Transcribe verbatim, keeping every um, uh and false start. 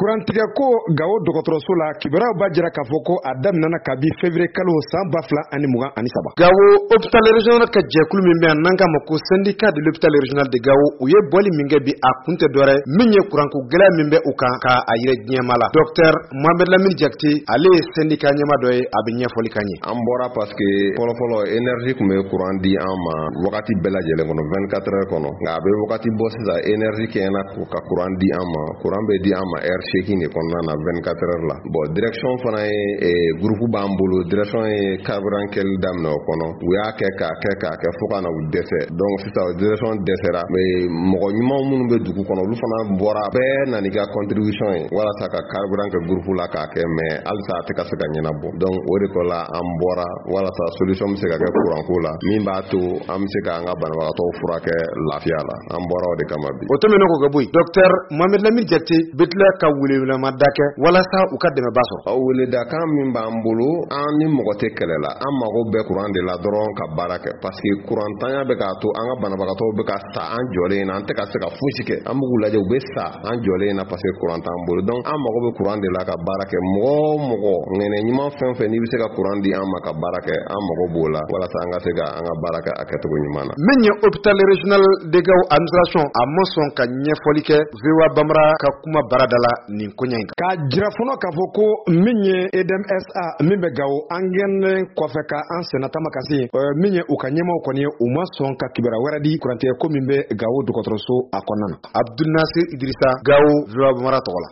Kurantigɛ ko Gao dɔgɔtɔrɔso la kibaruyaw b'a jira k'a fɔ ko a daminɛna kabi février kalo san ba fila ani mugan ani saba. Gao hôpital régional ka jɛkulu min bɛ yan n'an k'a ma ko syndicat de l'hôpital régional de Gao u ye bɔli min kɛ bi a kun tɛ dɔwɛrɛ min ye kuranko gɛlɛya min bɛ u kan k'a yɛrɛ diɲɛma la. Docteur Mohamed Lamine Jakite ale ye syndicat ɲɛma dɔ ye a bɛ ɲɛfɔli kan ye. An bɔra parce que fɔlɔ fɔlɔ énergie kun bɛ courant di an ma wagati bɛɛ lajɛlen kɔnɔ vingt-quatre heures kɔnɔ nka a bɛ wagati bɔ sisan énergie kɛɲɛna ka courant di an ma courant bɛ di an ma heure seegin de kɔnɔna na vingt-quatre heures la. Bon direction fana ye groupe b'an bolo direction ye carburant kɛli daminɛ o kɔnɔ u y'a kɛ k'a kɛ k'a kɛ fo ka na u dɛsɛ donc sisan direction dɛsɛra mais mɔgɔ ɲuman minnu bɛ dugu kɔnɔ olu fana bɔra bɛɛ nana i ka contribution ye walasa ka carburant kɛ groupe la k'a kɛ mais halisa a tɛ ka se ka ɲɛnabɔ donc o de kɔ la an bɔra walasa solution bɛ se ka kɛ courant ko la min b'a to an bɛ se k'an ka banabagatɔw furakɛ lafiya la an bɔra o de kama bi. O tɛmɛnen kɔ ka bɔ yen docteur Mohamed Lamine Jakite bɛ tila ka welewelema da kɛ walasa u ka dɛmɛba sɔrɔ. A weledakan min b'an bolo an ni mɔgɔ tɛ kɛlɛ la an mago bɛ courant de la dɔrɔn ka baara kɛ parce que courant tanya bɛ k'a to an ka banabagatɔw bɛ ka sa an jɔlen na an tɛ ka se ka fosi kɛ an b'u lajɛ u bɛ sa an jɔlen na parce que courant t'an bolo donc an mago bɛ courant de la ka baara kɛ mɔgɔ o mɔgɔ ŋɛnɛ ɲuman fɛn fɛn n'i bɛ se ka courant di an ma ka baara kɛ an mago b'o la walasa an ka se ka an ka baara kɛ a kɛcogo ɲuman na. Min ye hôpital régional de Gao administration a ma sɔn ka ɲɛfɔli kɛ V O A Bambara ka kuma barada la nin koɲɛ in kan. Ka jira fɔlɔ k'a fɔ ko min ye E D M S A min bɛ Gao an gɛnnen kɔfɛ ka an sennatama ka se min ye u ka ɲɛmaw kɔni ye u ma sɔn ka kibaruya wɛrɛ di kurantigɛ ko min bɛ Gao dɔgɔtɔrɔso a kɔnɔna na. Abdul Nasir Idrissa, Gao, V O A Bambara tɔgɔ la.